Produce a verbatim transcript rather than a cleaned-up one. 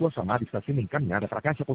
sua chamada está sendo encaminhada para a caixa postal